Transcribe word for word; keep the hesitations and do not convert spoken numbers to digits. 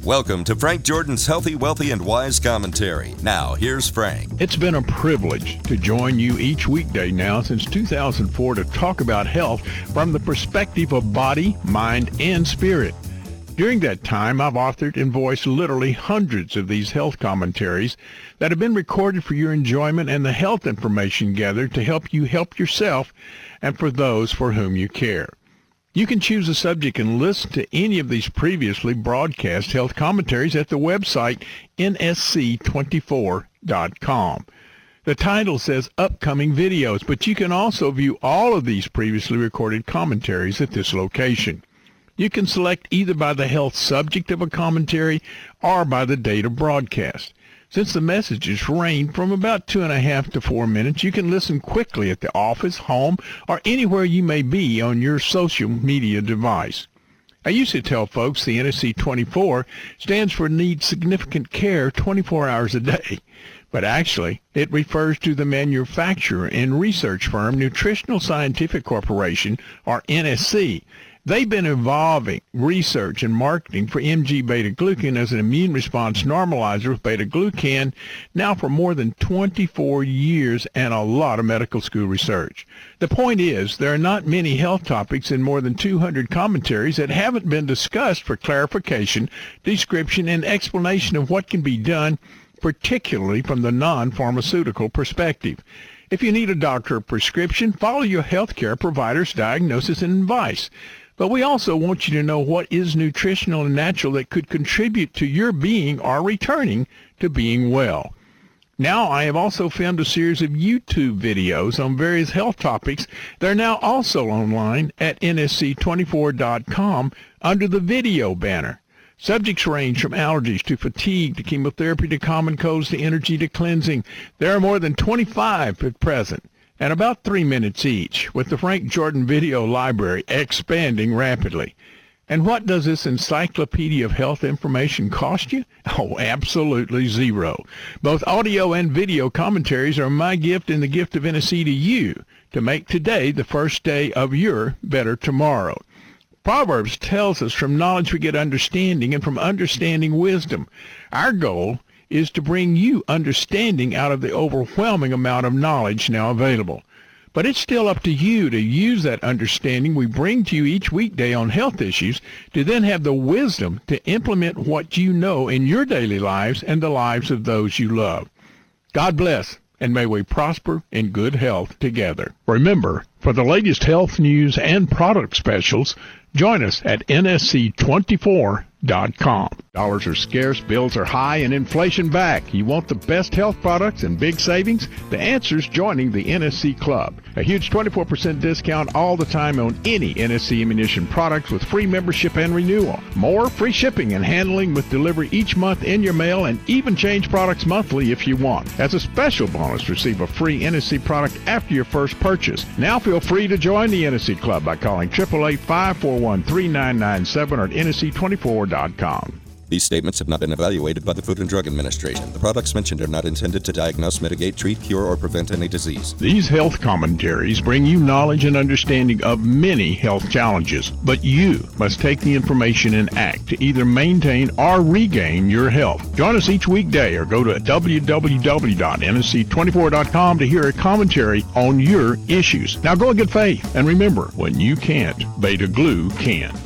Welcome to Frank Jordan's Healthy, Wealthy, and Wise Commentary. Now, here's Frank. It's been a privilege to join you each weekday now since two thousand four to talk about health from the perspective of body, mind, and spirit. During that time, I've authored and voiced literally hundreds of these health commentaries that have been recorded for your enjoyment and the health information gathered to help you help yourself and for those for whom you care. You can choose a subject and listen to any of these previously broadcast health commentaries at the website N S C twenty-four dot com. The title says Upcoming Videos, but you can also view all of these previously recorded commentaries at this location. You can select either by the health subject of a commentary or by the date of broadcast. Since the messages range from about two and a half to four minutes, you can listen quickly at the office, home, or anywhere you may be on your social media device. I used to tell folks the N S C twenty-four stands for Needs Significant Care twenty-four hours a day, but actually it refers to the manufacturer and research firm Nutritional Scientific Corporation, or N S C. They've been evolving research and marketing for M G beta-glucan as an immune response normalizer with beta-glucan now for more than twenty-four years and a lot of medical school research. The point is, there are not many health topics in more than two hundred commentaries that haven't been discussed for clarification, description, and explanation of what can be done, particularly from the non-pharmaceutical perspective. If you need a doctor or prescription, follow your healthcare provider's diagnosis and advice. But we also want you to know what is nutritional and natural that could contribute to your being or returning to being well. Now, I have also filmed a series of YouTube videos on various health topics that are now also online at N S C twenty-four dot com under the video banner. Subjects range from allergies to fatigue to chemotherapy to common colds to energy to cleansing. There are more than twenty-five at present, and about three minutes each, with the Frank Jordan Video Library expanding rapidly. And what does this encyclopedia of health information cost you? Oh, absolutely zero. Both audio and video commentaries are my gift and the gift of N S C to you to make today the first day of your better tomorrow. Proverbs tells us from knowledge we get understanding, and from understanding wisdom. Our goal is to bring you understanding out of the overwhelming amount of knowledge now available. But it's still up to you to use that understanding we bring to you each weekday on health issues to then have the wisdom to implement what you know in your daily lives and the lives of those you love. God bless, and may we prosper in good health together. Remember, for the latest health news and product specials, join us at N S C twenty-four dot com. Dollars are scarce, bills are high, and inflation back. You want the best health products and big savings? The answer's joining the N S C Club. A huge twenty-four percent discount all the time on any N S C ammunition products with free membership and renewal. More free shipping and handling with delivery each month in your mail, and even change products monthly if you want. As a special bonus, receive a free N S C product after your first purchase. Now feel free to join the N S C Club by calling eight eight eight, five four one, three nine nine seven or at N S C twenty-four dot com. These statements have not been evaluated by the Food and Drug Administration. The products mentioned are not intended to diagnose, mitigate, treat, cure, or prevent any disease. These health commentaries bring you knowledge and understanding of many health challenges, but you must take the information and act to either maintain or regain your health. Join us each weekday or go to w w w dot N S C twenty-four dot com to hear a commentary on your issues. Now go in good faith, and remember, when you can't, Beta Glue can.